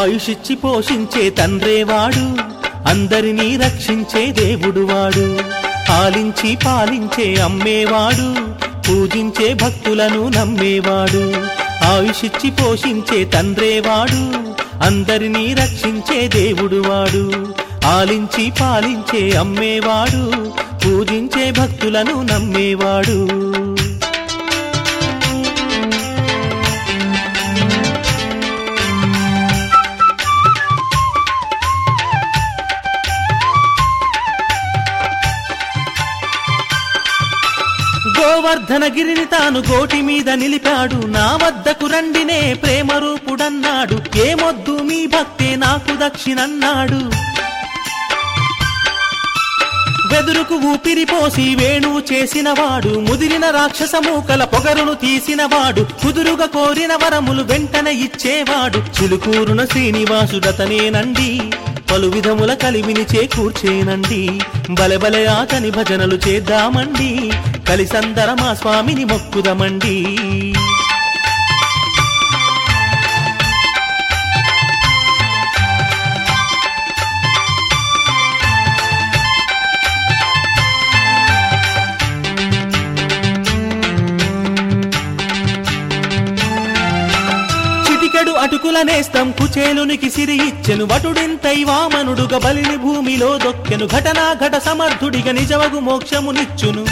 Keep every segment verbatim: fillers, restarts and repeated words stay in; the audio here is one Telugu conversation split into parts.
ఆయుషిచ్చి పోషించే తండ్రేవాడు, అందరినీ రక్షించే దేవుడు వాడు. పాలించి పాలించే అమ్మేవాడు, పూజించే భక్తులను నమ్మేవాడు. ఆయుషిచ్చి పోషించే తండ్రేవాడు, అందరినీ రక్షించే దేవుడు వాడు. ఆలించి పాలించే అమ్మేవాడు, పూజించే భక్తులను నమ్మేవాడు. గోవర్ధనగిరిని తాను గోటి మీద నిలిపాడు, నా వద్దకు రండినే ప్రేమ రూపుడన్నాడు. ఏమొద్దు మీ భక్తే నాకు దక్షిణన్నాడు. వెదురుకు ఊపిరిపోసి వేణువు చేసినవాడు, ముదిరిన రాక్షస మూకల పొగరును తీసినవాడు. కుదురుగా కోరిన వరములు వెంటనే ఇచ్చేవాడు. చిలుకూరున శ్రీనివాసుడతనేనండి, పలు విధముల కలివిని చేకూర్చేనండి. బలెబలే ఆతని భజనలు చేద్దామండి, కలిసందర మా స్వామిని మొక్కుదమండి. చిటికెడు అటుకుల నేస్తం కుచేలునికి సిరి ఇచ్చెను. వటుడింతై వామనుడుగా బలిని భూమిలో దొక్కెను. ఘటనా ఘట సమర్థుడిగా నిజవగు మోక్షమునిచ్చును.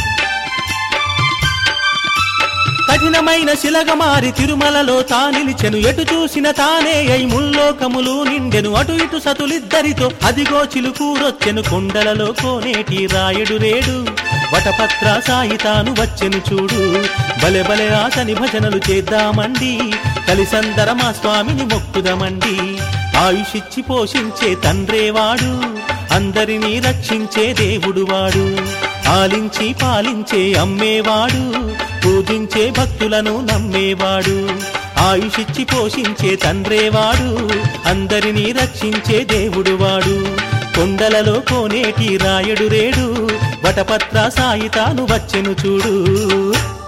కఠినమైన శిలగ మారి తిరుమలలో తానిలిచెను. ఎటు చూసిన తానే అయి ముల్లోకములు నిండెను. అటు ఇటు సతులిద్దరితో అదిగో చిలుకూరొచ్చెను. కొండలలో కోనేటి రాయుడు రేడు, వటపత్ర సాయి తాను వచ్చెను చూడు. బలె బలె ఆతని భజనలు చేద్దామండి, కలిసందర మా స్వామిని మొక్కుదమండి. ఆయుషిచ్చి పోషించే తండ్రేవాడు, అందరినీ రక్షించే దేవుడు వాడు. ఆలించి పాలించే అమ్మేవాడు, పూజించే భక్తులను నమ్మేవాడు. ఆయుషిచ్చి పోషించే తండ్రేవాడు, అందరినీ రక్షించే దేవుడు వాడు. కొండలలో కోనేటి రాయుడు రేడు, వటపత్ర సాయి తాను వచ్చెను చూడు.